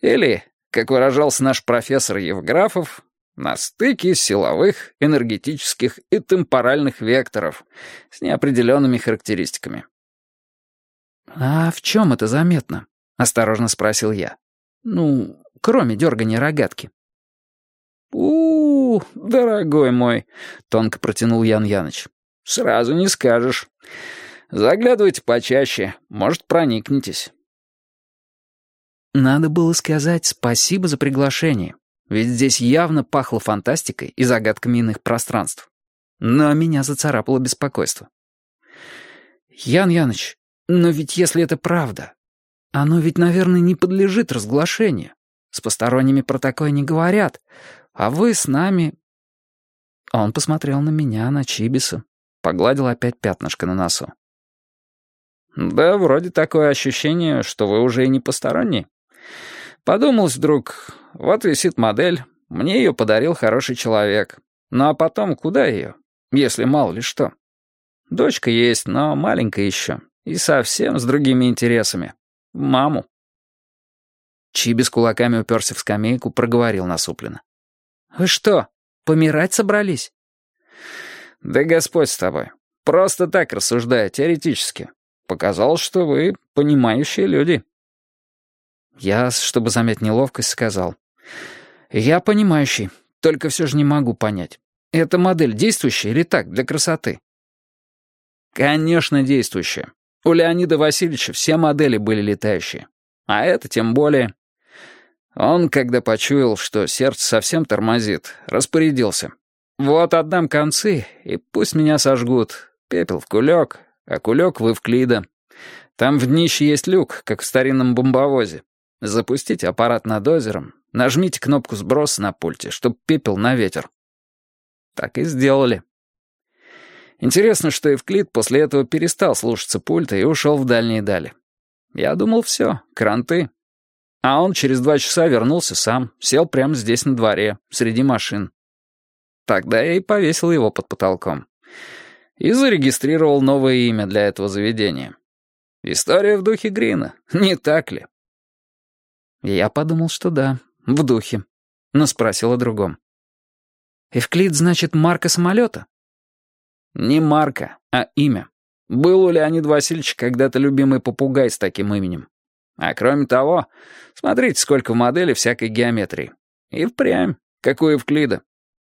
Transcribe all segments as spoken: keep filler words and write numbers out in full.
Или, как выражался наш профессор Евграфов, на стыке силовых, энергетических и темпоральных векторов с неопределенными характеристиками. «А в чем это заметно?» — осторожно спросил я. «Ну, кроме дергания рогатки». «У-у-у, дорогой мой», — тонко протянул Ян Яныч, — «сразу не скажешь. Заглядывайте почаще, может, проникнетесь». Надо было сказать спасибо за приглашение, ведь здесь явно пахло фантастикой и загадками иных пространств. Но меня зацарапало беспокойство. «Ян Яныч, но ведь если это правда, оно ведь, наверное, не подлежит разглашению. С посторонними про такое не говорят, а вы с нами...» Он посмотрел на меня, на Чибиса, погладил опять пятнышко на носу. «Да, вроде такое ощущение, что вы уже и не посторонний. Подумалось вдруг, вот висит модель, мне ее подарил хороший человек. Ну а потом куда ее, если мало ли что? Дочка есть, но маленькая еще, и совсем с другими интересами. Маму». Чибис кулаками уперся в скамейку, проговорил насупленно. «Вы что, помирать собрались?» «Да Господь с тобой. Просто так рассуждаю, теоретически. Показалось, что вы понимающие люди». Я, чтобы замять неловкость, сказал. «Я понимающий, только все же не могу понять. Эта модель действующая или так, для красоты?» «Конечно, действующая. У Леонида Васильевича все модели были летающие. А это тем более. Он, когда почуял, что сердце совсем тормозит, распорядился. Вот отдам концы, и пусть меня сожгут. Пепел в кулек, а кулек в Эвклида. Там в днище есть люк, как в старинном бомбовозе. Запустите аппарат над озером, нажмите кнопку сброса на пульте, чтоб пепел на ветер». Так и сделали. Интересно, что Эвклид после этого перестал слушаться пульта и ушел в дальние дали. Я думал, все, кранты. А он через два часа вернулся сам, сел прямо здесь на дворе, среди машин. Тогда я и повесил его под потолком. И зарегистрировал новое имя для этого заведения. История в духе Грина, не так ли? Я подумал, что да, в духе, но спросил о другом. «Эвклид, значит, марка самолета?» «Не марка, а имя. Был у Леонида Васильевича когда-то любимый попугай с таким именем. А кроме того, смотрите, сколько в модели всякой геометрии. И впрямь, как у Эвклида».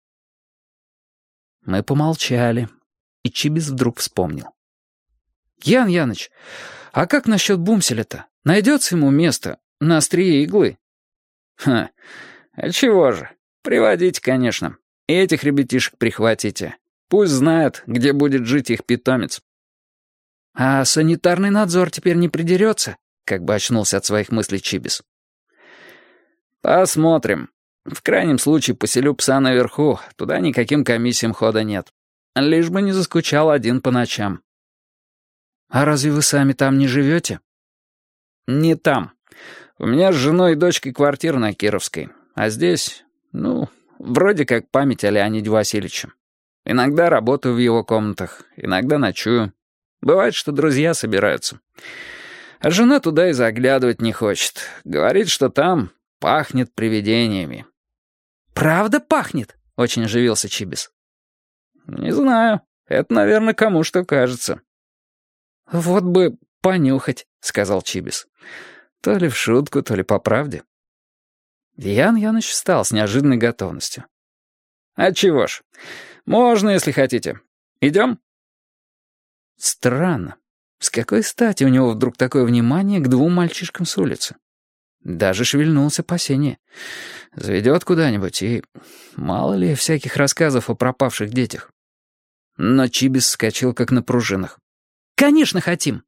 Мы помолчали, и Чибис вдруг вспомнил. «Ян Яныч, а как насчет бумселя-то? Найдется ему место на острие иглы?» «Ха, а чего же? Приводите, конечно. И этих ребятишек прихватите. Пусть знают, где будет жить их питомец». «А санитарный надзор теперь не придерется?» Как бы очнулся от своих мыслей Чибис. «Посмотрим. В крайнем случае поселю пса наверху, туда никаким комиссиям хода нет. Лишь бы не заскучал один по ночам». «А разве вы сами там не живете?» «Не там. У меня с женой и дочкой квартира на Кировской. А здесь, ну, вроде как память о Леониде Васильевиче. Иногда работаю в его комнатах, иногда ночую. Бывает, что друзья собираются. А жена туда и заглядывать не хочет. Говорит, что там пахнет привидениями». «Правда пахнет?» — очень оживился Чибис. «Не знаю. Это, наверное, кому что кажется». «Вот бы понюхать», — сказал Чибис. То ли в шутку, то ли по правде. Ян Яныч встал с неожиданной готовностью. «А чего ж? Можно, если хотите. Идем?» Странно. С какой стати у него вдруг такое внимание к двум мальчишкам с улицы? Даже шевельнулось опасение. Заведет куда-нибудь, и мало ли всяких рассказов о пропавших детях. Но Чибис вскочил, как на пружинах. «Конечно, хотим!»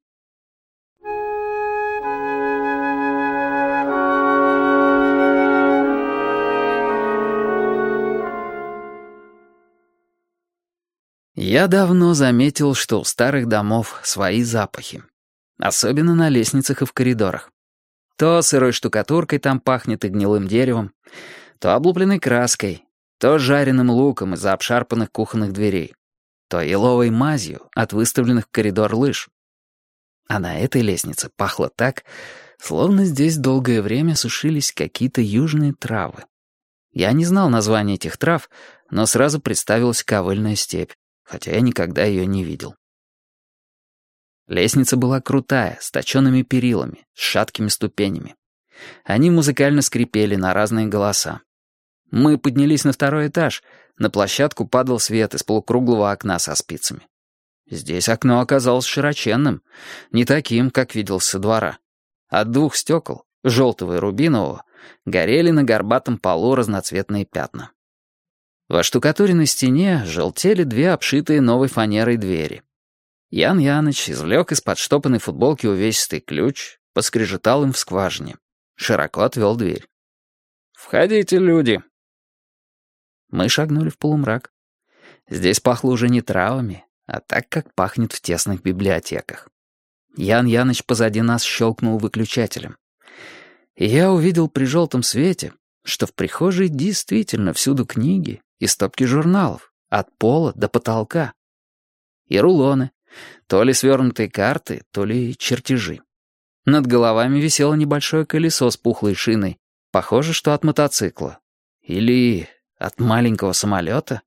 Я давно заметил, что у старых домов свои запахи. Особенно на лестницах и в коридорах. То сырой штукатуркой там пахнет и гнилым деревом, то облупленной краской, то жареным луком из-за обшарпанных кухонных дверей, то еловой мазью от выставленных в коридор лыж. А на этой лестнице пахло так, Словно здесь долгое время сушились какие-то южные травы. Я не знал названия этих трав, но сразу представилась ковыльная степь, хотя я никогда ее не видел. Лестница была крутая, с точенными перилами, с шаткими ступенями. Они музыкально скрипели на разные голоса. Мы поднялись на второй этаж, на площадку падал свет из полукруглого окна со спицами. Здесь окно оказалось широченным, не таким, как видел со двора. От двух стекол, желтого и рубинового, горели на горбатом полу разноцветные пятна. В оштукатуренной стене желтели две обшитые новой фанерой двери. Ян Яныч извлек из-под штопанной футболки увесистый ключ, поскрежетал им в скважине. Широко отвел дверь. «Входите, люди!» Мы шагнули в полумрак. Здесь пахло уже не травами, а так, как пахнет в тесных библиотеках. Ян Яныч позади нас щелкнул выключателем. И я увидел при желтом свете, что в прихожей действительно всюду книги и стопки журналов, от пола до потолка. И рулоны, то ли свернутые карты, то ли чертежи. Над головами висело небольшое колесо с пухлой шиной, похоже, что от мотоцикла. Или от маленького самолета.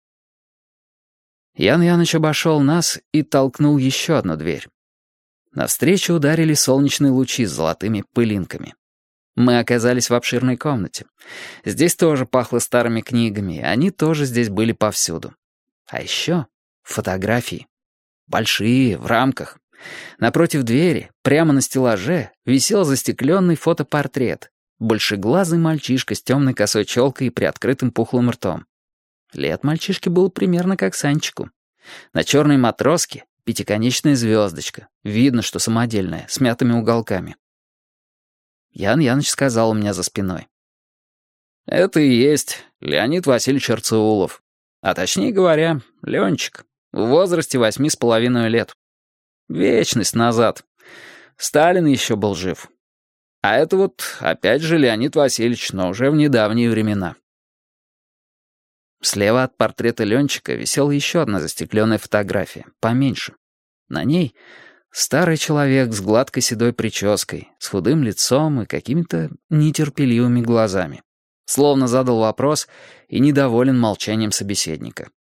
Ян Яныч обошел нас и толкнул еще одну дверь. Навстречу ударили солнечные лучи с золотыми пылинками. Мы оказались в обширной комнате. Здесь тоже пахло старыми книгами, они тоже здесь были повсюду. А еще фотографии. Большие, в рамках. Напротив двери, прямо на стеллаже, висел застекленный фотопортрет. Большеглазый мальчишка с темной косой челкой и приоткрытым пухлым ртом. Лет мальчишке было примерно как Санчику. На черной матроске пятиконечная звездочка. Видно, что самодельная, с мятыми уголками. Ян Яныч сказал у меня за спиной. «Это и есть Леонид Васильевич Арцеулов. А точнее говоря, Ленчик. В возрасте восьми с половиной лет. Вечность назад. Сталин еще был жив. А это вот опять же Леонид Васильевич, но уже в недавние времена». Слева от портрета Ленчика висела еще одна застекленная фотография, поменьше. На ней старый человек с гладкой седой прической, с худым лицом и какими-то нетерпеливыми глазами. Словно задал вопрос и недоволен молчанием собеседника.